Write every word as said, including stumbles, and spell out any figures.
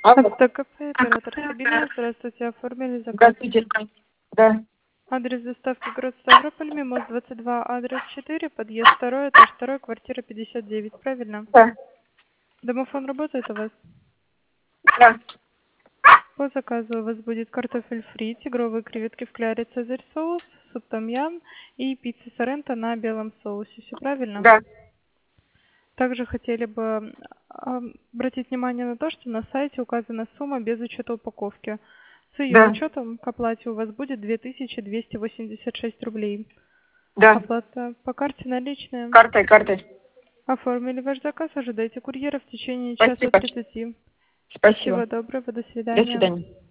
Алло. ТКП, оператор Сибири. Здравствуйте, оформили заказ. Здравствуйте. Да. Адрес доставки город Ставрополь, Мимоз двадцать два, адрес четыре, подъезд два, этаж два, квартира пятьдесят девять, правильно? Да. Домофон работает у вас? Да. По заказу у вас будет картофель фри, тигровые креветки в кляре, цезарь соус, суп том-ям и пицца соренто на белом соусе. Все правильно? Да. Также хотели бы а, обратить внимание на то, что на сайте указана сумма без учета упаковки. С ее Да. учетом к оплате у вас будет две тысячи двести восемьдесят шесть рублей. Да. Оплата по карте наличная. Картой, картой. Оформили ваш заказ, ожидайте курьера в течение часа Спасибо. тридцати. Спасибо. Всего доброго, до До свидания. свидания.